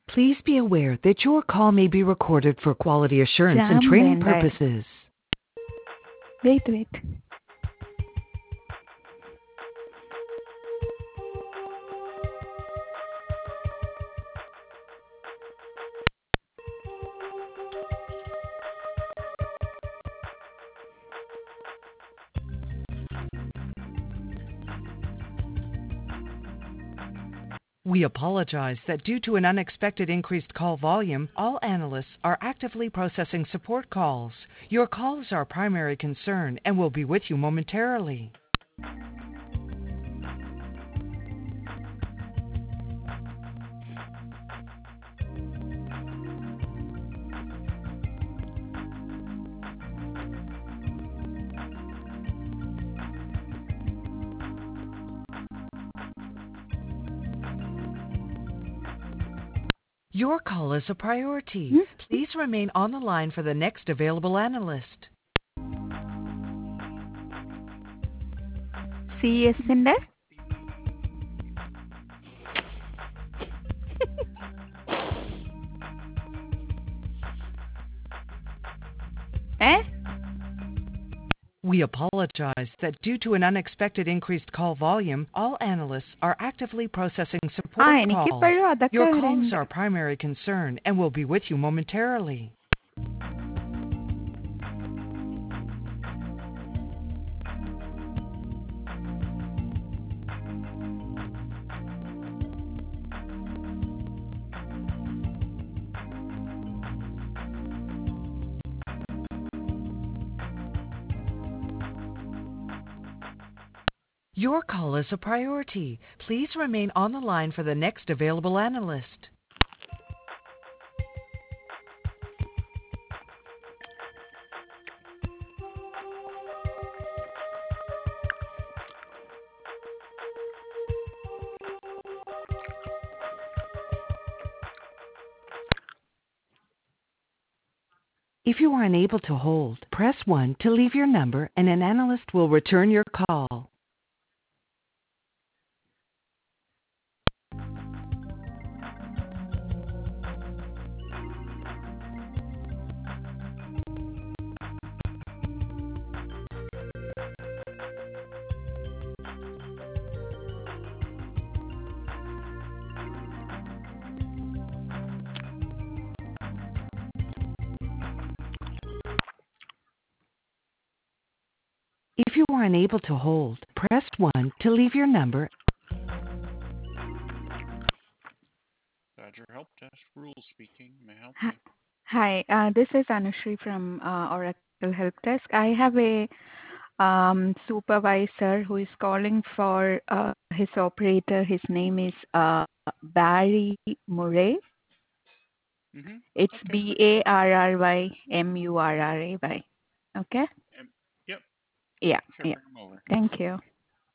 Please be aware that your call may be recorded for quality assurance and Jam training വേണ്ടേ? purposes. Wait. We apologize that due to an unexpected increased call volume, all analysts are actively processing support calls. Your call is our primary concern and will be with you momentarily. Your call is a priority. Please remain on the line for the next available analyst. CS-ന്റെ We apologize that due to an unexpected increased call volume, all analysts are actively processing support calls. എനിക്കിപ്പോഴും അതൊക്കെ Your call is വരുന്നുണ്ട്. our primary concern and will be with you momentarily. Your call is a priority. Please remain on the line for the next available analyst. If you are unable to hold, press 1 to leave your number and an analyst will return your call. If you are unable to hold, press 1 to leave your number. Badger Help Desk, Rule speaking. May I help Hi, you? this is Anushri from Oracle Help Desk. I have a supervisor who is calling for his operator. His name is Barry Murray. It's Okay. BARRYMURRAY. Okay? Yep. Yeah. Sure, bring him over. Thank you.